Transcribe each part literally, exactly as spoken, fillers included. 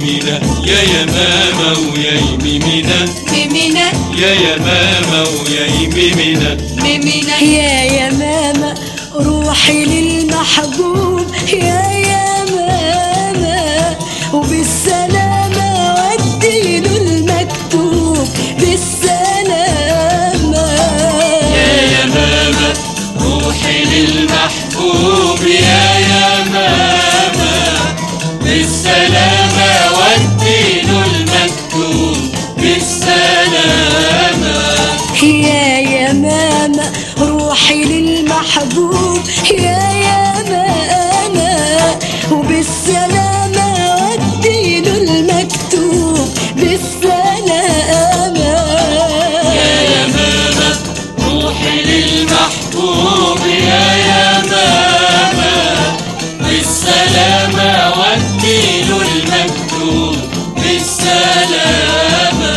ميمينا يا يمامة ويا ميمينا ميمينا يا يمامة ويا ميمينا ميمينا يا يمامة روحي للمحبوب يا يمامة وبالسلامة وديله المكتوب بالسلامة يا يمامة روحي للمحبوب يا يمامة بالسلامة وديله المكتوب بالسلامة يا يمامة روحي للمحبوب يا يمامة وبالسلامة وديله المكتوب بالسلامة يا يمامة روحي للمحبوب يا يمامة بالسلامة وديله المكتوب بالسلامة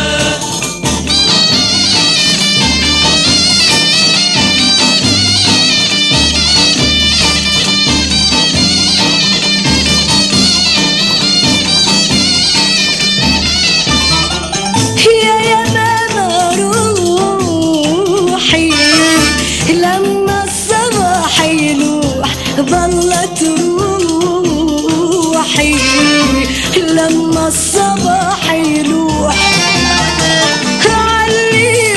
ضلت روحي لما الصباح يلوح علي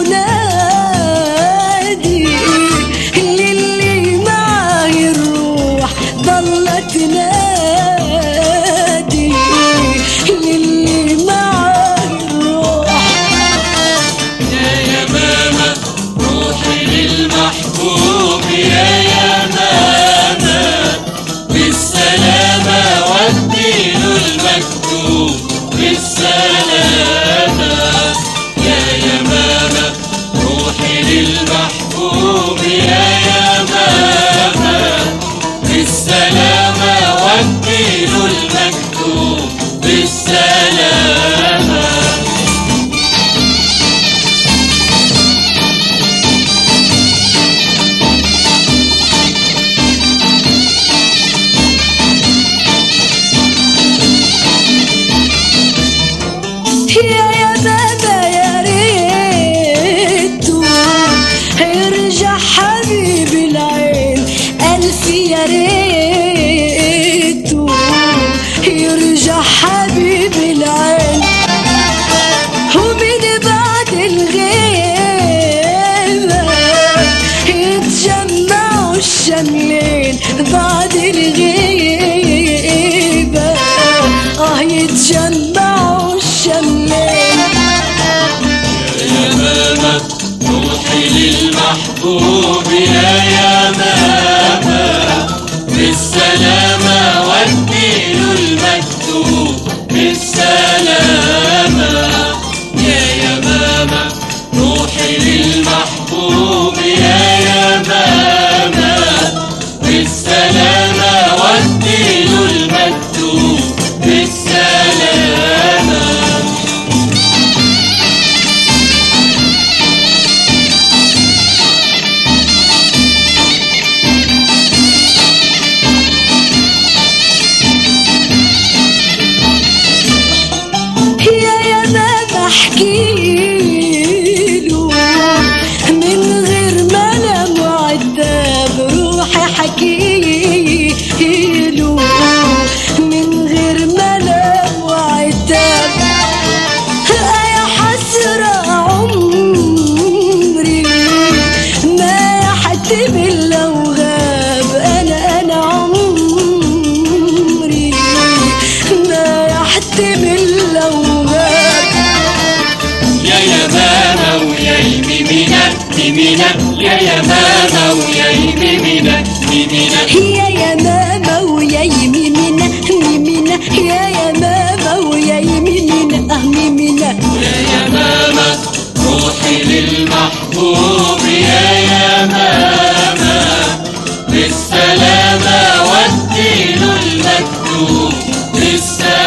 ونادي للي معاه الروح ضلت نادي للي معاه الروح يا يمامة روحي للمحبوب يا يمامة بالسلامة وديله المكتوب بالسلامة يا يمامة روحي للمحبوب يا يمامة بالسلامة وديله المكتوب بالسلامة يا يمامة يا ريته يرجع حبيبي العين ألف يا ريته يرجع حبيبي العين ومن بعد الغيبة يتجمعوا الشملين بعد الغيبة اه يتجمعوا الشملين يا يمامة روحي للمحبوب يا يمامة بالسلامة وديله المكتوب بالسلامة يا يمامة روحي للمحبوب يا يمامة بالسلامة وديله المكتوب بالسلامة يا يمامة احكيله من غير ملام وعتاب روحي حكيله من غير ملام وعتاب يا حسرة عمري ما يحتمل لو غاب انا انا عمري ما يحتمل لو غاب يا يمامة ويا ميمينا ميمينا يا يمامة ويا ميمينا ميمينا يا يمامة ويا يميمينا ميمينا يا يمامة ويا يميمينا اه ميمينا يا يمامة روحي للمحبوب يا يمامة بالسلامة وديله المكتوب بالسلامة